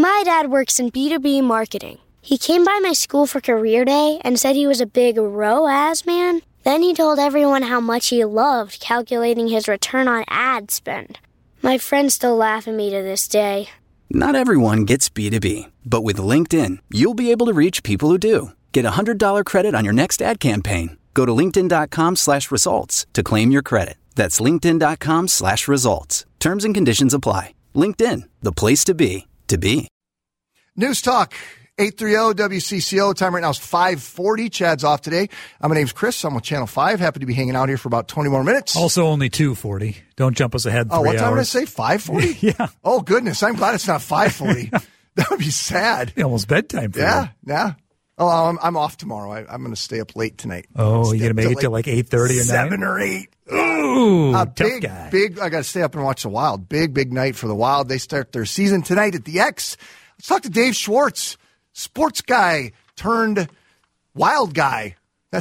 My dad works in B2B marketing. He came by my school for career day and said he was a big ROAS man. Then he told everyone how much he loved calculating his return on ad spend. My friends still laugh at me to this day. Not everyone gets B2B, but with LinkedIn, you'll be able to reach people who do. Get a $100 credit on your next ad campaign. Go to linkedin.com/results to claim your credit. That's linkedin.com/results. Terms and conditions apply. LinkedIn, the place to be, to be. News Talk, 830 WCCO. Time right now is 5:40. Chad's off today. My name's Chris. I'm with Channel 5. Happy to be hanging out here for about 20 more minutes. Also only 2:40. Don't jump us ahead 3 hours. Oh, what time did I say? 5:40? Yeah. Oh, goodness. I'm glad it's not 5:40. That would be sad. Almost bedtime for you. Yeah. Oh, I'm off tomorrow. I'm going to stay up late tonight. Oh, you're going to make it till like 8:30 or 7 or 8. Ooh, tough guy. I got to stay up and watch the Wild. Big night for the Wild. They start their season tonight at the X. Let's talk to Dave Schwartz, sports guy turned Wild guy. Yeah,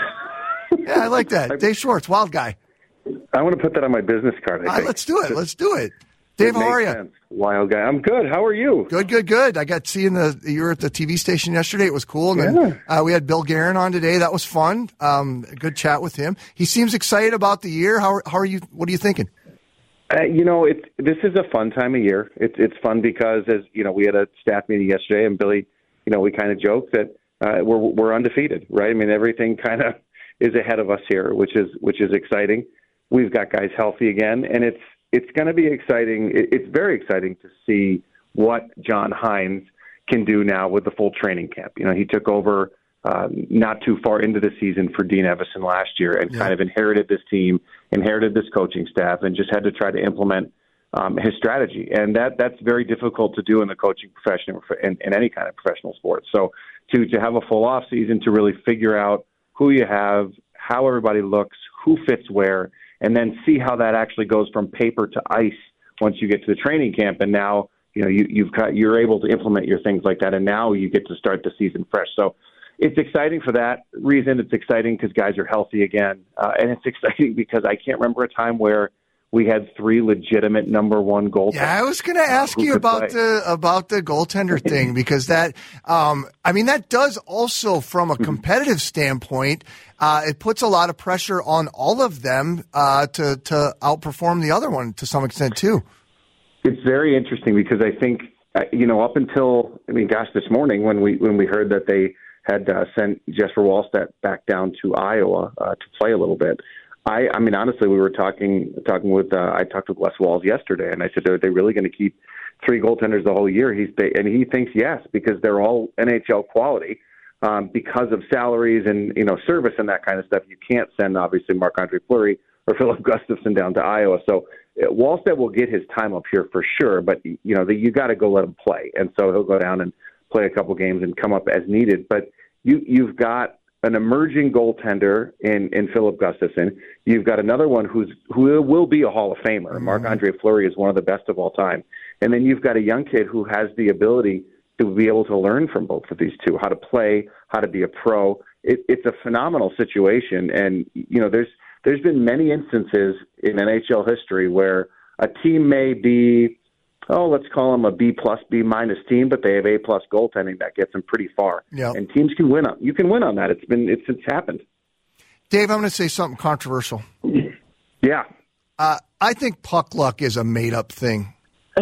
I like that. Dave Schwartz, Wild guy. I want to put that on my business card. Let's do it. Dave, how are you? Sense. Wild guy. I'm good. How are you? Good. I got seeing you were at the TV station yesterday. It was cool. And then we had Bill Guerin on today. That was fun. Good chat with him. He seems excited about the year. How are you? What are you thinking? This is a fun time of year. It's fun because, as you know, we had a staff meeting yesterday, and Billy, we kind of joked that we're undefeated, right? I mean, everything kind of is ahead of us here, which is exciting. We've got guys healthy again, and it's going to be exciting. It's very exciting to see what John Hines can do now with the full training camp. He took over not too far into the season for Dean Evison last year and kind of inherited this team, inherited this coaching staff, and just had to try to implement his strategy. And that's very difficult to do in the coaching profession in any kind of professional sport. So to have a full off season to really figure out who you have, how everybody looks, who fits where, and then see how that actually goes from paper to ice once you get to the training camp. And now, you're able to implement your things like that. And now you get to start the season fresh. So it's exciting for that reason. It's exciting because guys are healthy again. And it's exciting because I can't remember a time where we had 3 legitimate number one goaltenders. Yeah, I was going to ask you about the goaltender thing because that does also from a competitive standpoint, it puts a lot of pressure on all of them to outperform the other one to some extent too. It's very interesting because I think up until this morning when we heard that they had sent Jesper Wallstedt back down to Iowa to play a little bit. I mean, honestly, we were talking with I talked with Wes Walz yesterday, and I said, are they really going to keep 3 goaltenders the whole year? And he thinks yes, because they're all NHL quality because of salaries and service and that kind of stuff. You can't send obviously Marc-Andre Fleury or Philip Gustafson down to Iowa. So Wallstedt will get his time up here for sure, but you got to go let him play, and so he'll go down and play a couple games and come up as needed. But you've got an emerging goaltender in Philip Gustafson. You've got another one who will be a Hall of Famer. Marc-Andre Fleury is one of the best of all time. And then you've got a young kid who has the ability to be able to learn from both of these two, how to play, how to be a pro. It's a phenomenal situation. And, there's been many instances in NHL history where a team may be, let's call them a B+, B- team, but they have A+ goaltending that gets them pretty far. Yep. And teams can win. You can win on that. It's happened. Dave, I'm going to say something controversial. Yeah. I think puck luck is a made-up thing.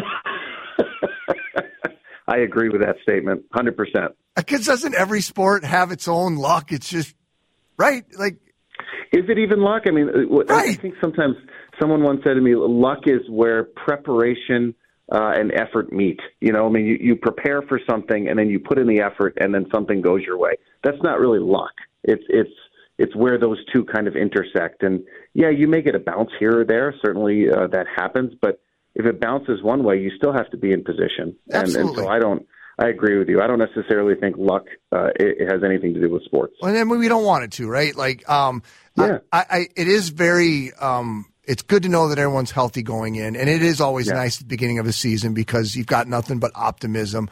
I agree with that statement, 100%. Because doesn't every sport have its own luck? It's just, right? Is it even luck? I mean, right. I think sometimes someone once said to me, luck is where preparation and effort meet. You prepare for something and then you put in the effort and then something goes your way. That's not really luck. It's where those two kind of intersect. And yeah, you may get a bounce here or there. Certainly that happens. But if it bounces one way, you still have to be in position. And so I agree with you. I don't necessarily think luck it has anything to do with sports. Well, and we don't want it to, right? It is very it's good to know that everyone's healthy going in, and it is always nice at the beginning of the season because you've got nothing but optimism.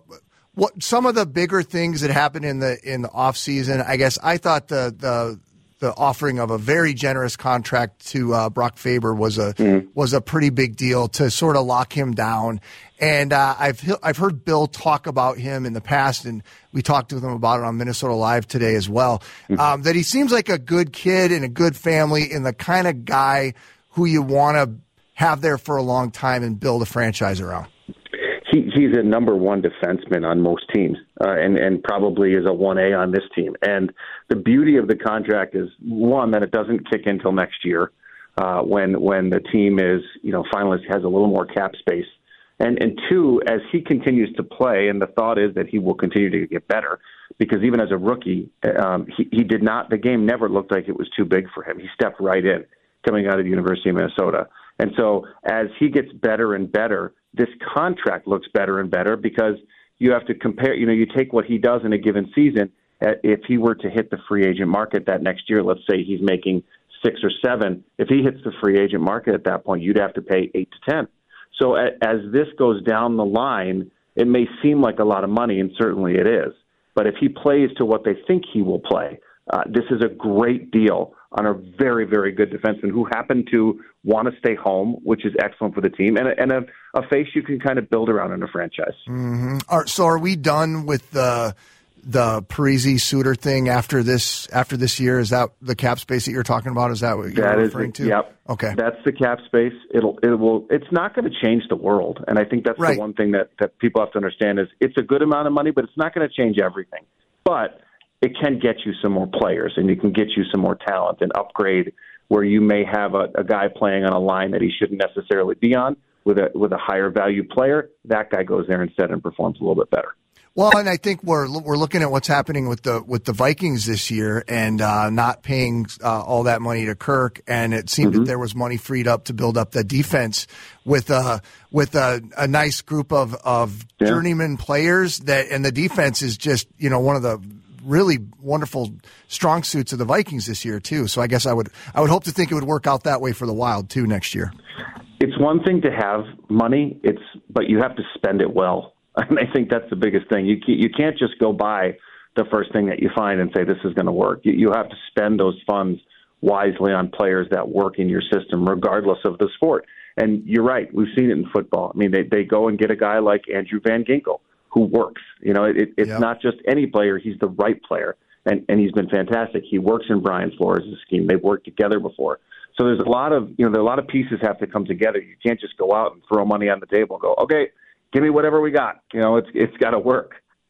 What some of the bigger things that happened in the off season? I guess I thought the offering of a very generous contract to Brock Faber was a pretty big deal to sort of lock him down. And I've heard Bill talk about him in the past, and we talked with him about it on Minnesota Live today as well, that he seems like a good kid and a good family and the kind of guy who you want to have there for a long time and build a franchise around. He's a number one defenseman on most teams, and probably is a 1A on this team. And the beauty of the contract is, one, that it doesn't kick in until next year, when the team is, finally has a little more cap space. And two, as he continues to play, and the thought is that he will continue to get better, because even as a rookie, he did not. The game never looked like it was too big for him. He stepped right in, coming out of the University of Minnesota. And so as he gets better and better, this contract looks better and better, because you have to compare, you take what he does in a given season. If he were to hit the free agent market that next year, let's say he's making 6 or 7, if he hits the free agent market at that point, you'd have to pay 8 to 10. So as this goes down the line, it may seem like a lot of money, and certainly it is. But if he plays to what they think he will play, this is a great deal on a very, very good defenseman who happened to want to stay home, which is excellent for the team, and a face you can kind of build around in a franchise. Mm-hmm. So are we done with the Parise Suter thing after this year? Is that the cap space that you're talking about? Is that what you're referring to? Yep. Okay. That's the cap space. It's not going to change the world. And I think that's the one thing that people have to understand is it's a good amount of money, but it's not going to change everything. But it can get you some more players, and it can get you some more talent and upgrade where you may have a guy playing on a line that he shouldn't necessarily be on with a higher value player. That guy goes there instead and performs a little bit better. Well, and I think we're looking at what's happening with the Vikings this year, and not paying all that money to Kirk, and it seemed that there was money freed up to build up the defense with a nice group of journeyman players and the defense is just one of the really wonderful strong suits of the Vikings this year too. So I guess I would hope to think it would work out that way for the Wild too next year. It's one thing to have money, but you have to spend it well. And I think that's the biggest thing. You can't just go buy the first thing that you find and say this is going to work. You have to spend those funds wisely on players that work in your system, regardless of the sport. And you're right. We've seen it in football. I mean, they go and get a guy like Andrew Van Ginkel who works. It's not just any player. He's the right player, and he's been fantastic. He works in Brian Flores' scheme. They've worked together before. So there's a lot of pieces have to come together. You can't just go out and throw money on the table and go, okay, give me whatever we got. It's got to work.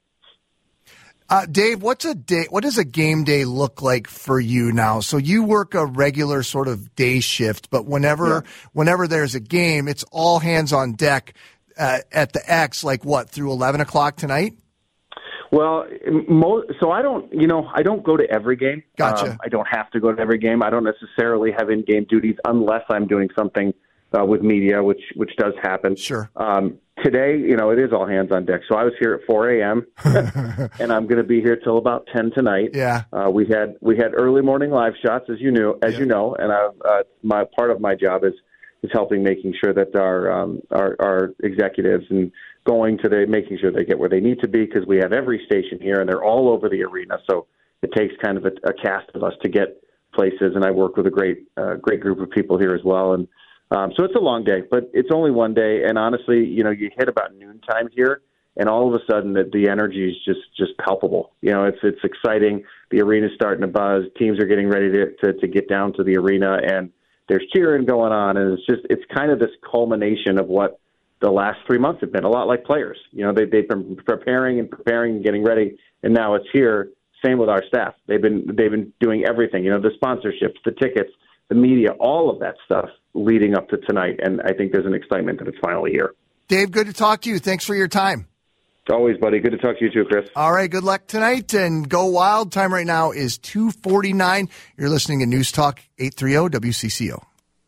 Dave, what does a game day look like for you now? So you work a regular sort of day shift, but whenever there's a game, it's all hands on deck at the X, through 11 o'clock tonight? Well, so I don't go to every game. Gotcha. I don't have to go to every game. I don't necessarily have in-game duties unless I'm doing something with media, which does happen. Sure. Today, it is all hands on deck. So I was here at 4 a.m. and I'm going to be here till about 10 tonight. Yeah. We had early morning live shots, as you know, and part of my job is making sure that our executives and making sure they get where they need to be, because we have every station here and they're all over the arena. So it takes kind of a cast of us to get places, and I work with a great group of people here as well. And so it's a long day, but it's only one day. And honestly, you hit about noontime here, and all of a sudden the energy is just palpable. It's exciting. The arena's starting to buzz. Teams are getting ready to get down to the arena, and there's cheering going on. And it's kind of this culmination of what the last 3 months have been. A lot like players. They've been preparing and getting ready, and now it's here. Same with our staff. They've been doing everything. The sponsorships, the tickets, the media, all of that stuff leading up to tonight. And I think there's an excitement that it's finally here. Dave, good to talk to you. Thanks for your time. Always, buddy. Good to talk to you too, Chris. All right. Good luck tonight, and go Wild. Time right now is 2:49. You're listening to News Talk 830 WCCO.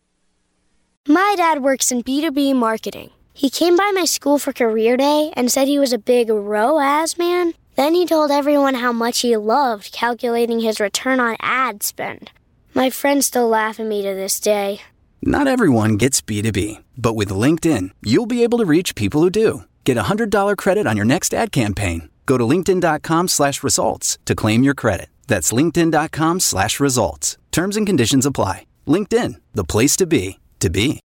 My dad works in B2B marketing. He came by my school for career day and said he was a big ROAS man. Then he told everyone how much he loved calculating his return on ad spend. My friends still laugh at me to this day. Not everyone gets B2B, but with LinkedIn, you'll be able to reach people who do. Get a $100 credit on your next ad campaign. Go to linkedin.com/results to claim your credit. That's linkedin.com/results. Terms and conditions apply. LinkedIn, the place to be, to be.